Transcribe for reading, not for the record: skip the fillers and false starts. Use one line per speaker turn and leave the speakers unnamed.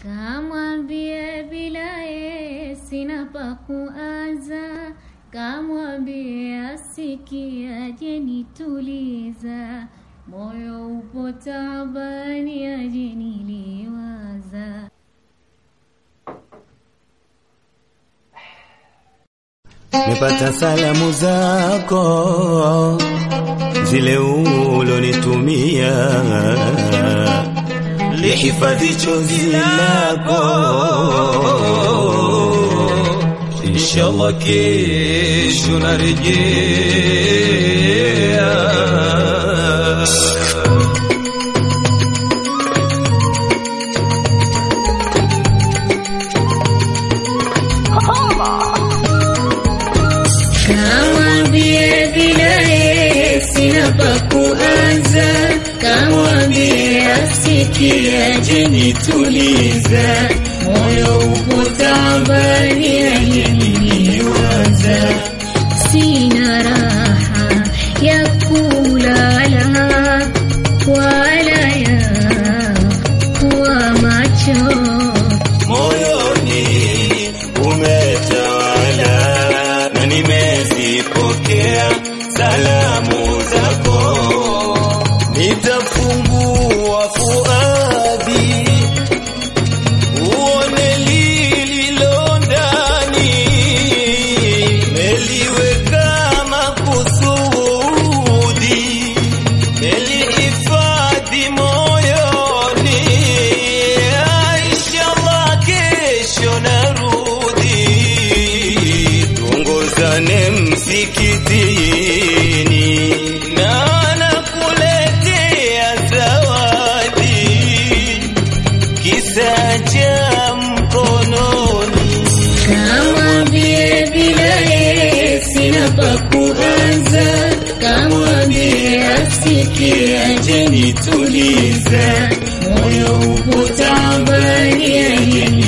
Kamwambie bilaye sina pa kuanza, kamwambie asikia je nituliza, moyo upo taabani aje niliwaza.
Nimepata salamu zako zile ulonitumia, lihifadhi chozi lako, inshallah kesho narejea.
Kamwambie bilaye sina pa kuanza, kamwambie asikia je nituliza, moyo upo taabani aje niliwaza. Sina raha ya kulala wala ya kuwa macho,
moyoni umetawala na nimezipokea salamu zako. Nitafungua fuadi uone lililo ndani, meliweka makusudi, melihifadhi moyoni. Inshallah kesho narudi, tuongozane msikitini na nakuletea zawadi, kisa cha mkononi.
kamwambie bilaye sina pa kuanza, kamwambie asikia je nituliza, moyo upo taabani aje